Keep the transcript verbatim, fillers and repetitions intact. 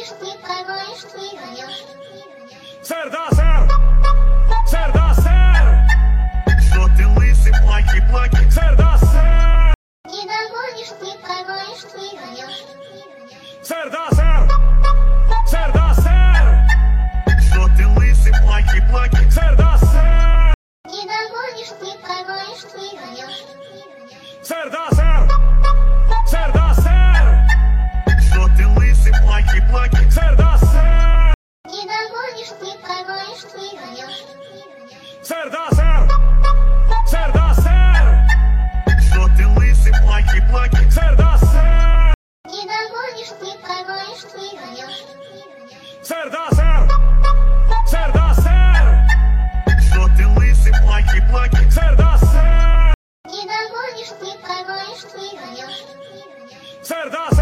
гонишь, ты кормаешь, ты гонишь. Сэр, да, сэр! Сэр, да, сэр! Что ты лысый, плаки-плаки? Сэр, да, сэр! Не догонишь, ты кормаешь, ты гонишь. Сэр, да, сэр! Сэр, да, сэр! Что ты лысый, плаки-плаки? Сэр, да, сэр! Не догонишь, ты кормаешь, ты гонишь. Сэр, да, сэр! Сэр, да, сэр! Что ты лысый, плаки-плаки? Сэр, да, сэр! Не догонишь, ты кормаешь, ты гонишь. Сэр, да, сэр! Сэр, да, сэр! Что ты лысый, плаки-плаки? Сэр, да, сэр! Не догонишь, ты кормаешь, ты гонишь. Сэр, да, сэр! Сэр, да, сэр! Что ты лысый, плаки-плаки? Сэр, да, сэр! Не догонишь, ты кормаешь, ты гонишь. Сэр, да,